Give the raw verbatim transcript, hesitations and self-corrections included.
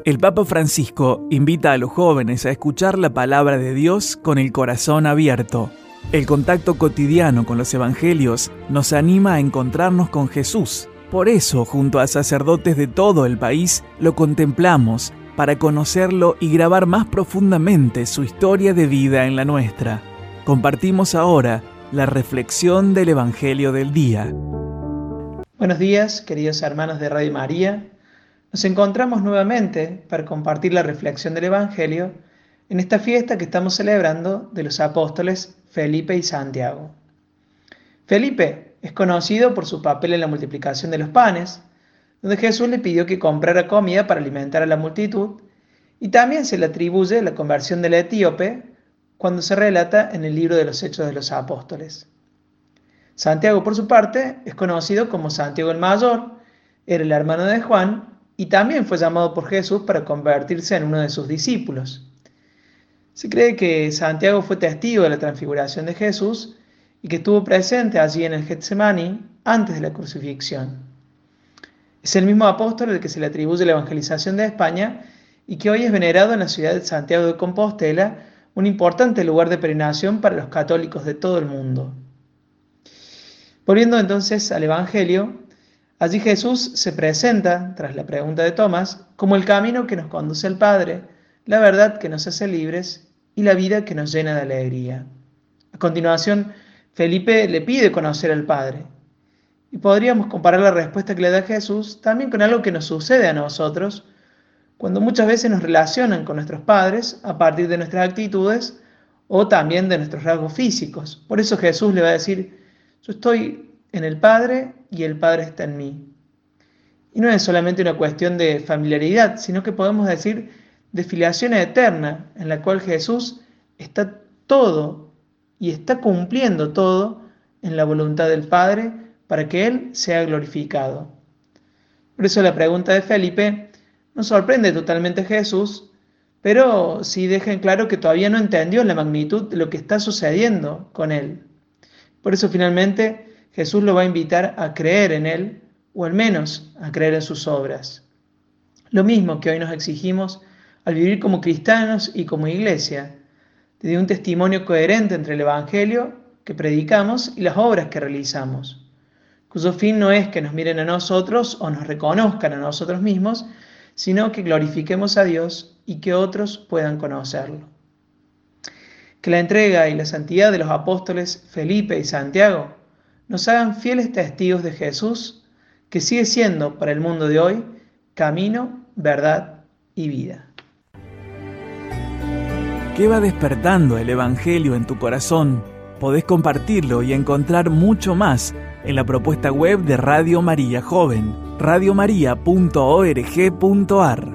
El Papa Francisco invita a los jóvenes a escuchar la palabra de Dios con el corazón abierto. El contacto cotidiano con los evangelios nos anima a encontrarnos con Jesús. Por eso, junto a sacerdotes de todo el país, lo contemplamos para conocerlo y grabar más profundamente su historia de vida en la nuestra. Compartimos ahora la reflexión del Evangelio del día. Buenos días, queridos hermanos de Radio María. Nos encontramos nuevamente para compartir la reflexión del Evangelio en esta fiesta que estamos celebrando de los apóstoles Felipe y Santiago. Felipe es conocido por su papel en la multiplicación de los panes, donde Jesús le pidió que comprara comida para alimentar a la multitud, y también se le atribuye la conversión del etíope cuando se relata en el libro de los Hechos de los Apóstoles. Santiago, por su parte, es conocido como Santiago el Mayor, era el hermano de Juan, y también fue llamado por Jesús para convertirse en uno de sus discípulos. Se cree que Santiago fue testigo de la transfiguración de Jesús y que estuvo presente allí en el Getsemaní antes de la crucifixión. Es el mismo apóstol al que se le atribuye la evangelización de España y que hoy es venerado en la ciudad de Santiago de Compostela, un importante lugar de peregrinación para los católicos de todo el mundo. Volviendo entonces al Evangelio, allí Jesús se presenta, tras la pregunta de Tomás, como el camino que nos conduce al Padre, la verdad que nos hace libres y la vida que nos llena de alegría. A continuación, Felipe le pide conocer al Padre. Y podríamos comparar la respuesta que le da Jesús también con algo que nos sucede a nosotros, cuando muchas veces nos relacionan con nuestros padres a partir de nuestras actitudes o también de nuestros rasgos físicos. Por eso Jesús le va a decir, yo estoy en el Padre y el Padre está en mí. Y no es solamente una cuestión de familiaridad, sino que podemos decir de filiación eterna, en la cual Jesús está todo y está cumpliendo todo en la voluntad del Padre para que Él sea glorificado. Por eso la pregunta de Felipe no sorprende totalmente a Jesús, pero sí deja en claro que todavía no entendió la magnitud de lo que está sucediendo con Él. Por eso finalmente Jesús lo va a invitar a creer en Él, o al menos a creer en sus obras. Lo mismo que hoy nos exigimos al vivir como cristianos y como iglesia, de un testimonio coherente entre el Evangelio que predicamos y las obras que realizamos, cuyo fin no es que nos miren a nosotros o nos reconozcan a nosotros mismos, sino que glorifiquemos a Dios y que otros puedan conocerlo. Que la entrega y la santidad de los apóstoles Felipe y Santiago nos hagan fieles testigos de Jesús, que sigue siendo para el mundo de hoy camino, verdad y vida. ¿Qué va despertando el Evangelio en tu corazón? Podés compartirlo y encontrar mucho más en la propuesta web de Radio María Joven, radiomaria punto org punto ar.